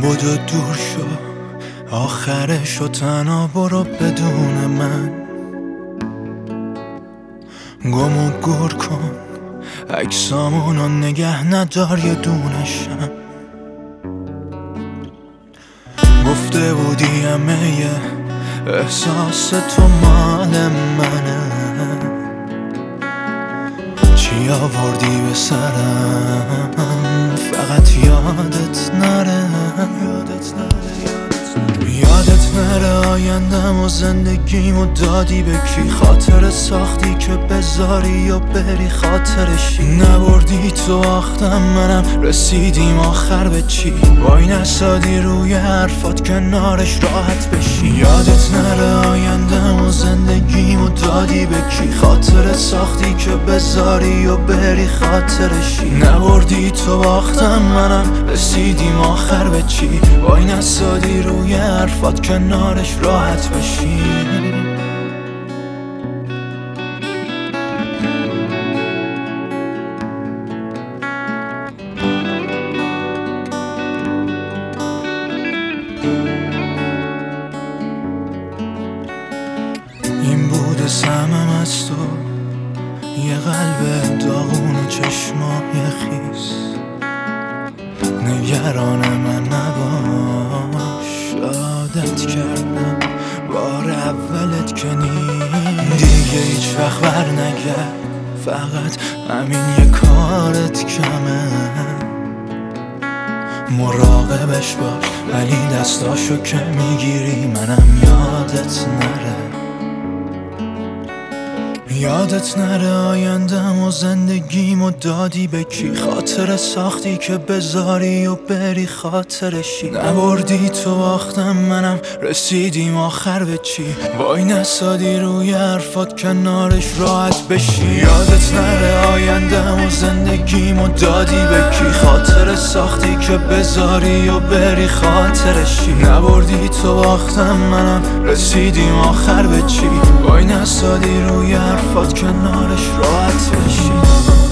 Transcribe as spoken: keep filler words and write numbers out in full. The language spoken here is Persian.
بدو دور شو، آخرش و تنها برو بدون من. گم و گور کن عکسامونو نگه ندار یه دونشم. گفته بودی همه یه احساس تو مال منه، چی آوردی به سرم فقط یادت نره. یادت نره آیندم و زندگیمو دادی به کی، خاطر ساختی که بذاری یا بری خاطرشی. نبردی تو آختم منم رسیدیم آخر به چی، وای نسادی روی حرفات کنارش راحت بشی. یادت نره آیندم و زندگیمو دادی به کی، خاطر ساختی که بذاری یا بری خاطرشی. نبردی تو آختم منم رسیدیم آخر به چی، وای نسادی روی حرفات کنارش راحت بشی. این بوده سمم از تو، یه قلب داغون و چشمای خیس. نگران من نباش، عادت کردم بار اولت که نیست. دیگه هیچ وقت بر نگرد، فقط همین یه کارت کمه. مراقبش باش ولی دستاشو که میگیری منم یادت نره. یادت نره آیندم و زندگیمو دادی به کی، خاطر ساختی که بذاری و بری خاطرشی. نبردی تو باختم منم رسیدیم آخر به چی، وای نسادی روی حرفات کنارش راحت بشی. یادت نره آیندم و زندگیمو دادی به کی، خاطر ساختی که بذاری و بری خاطرشی. نبردی تو باختم منم رسیدیم آخر به چی، وای نسادی روی حرفات کنارش راحت بشی.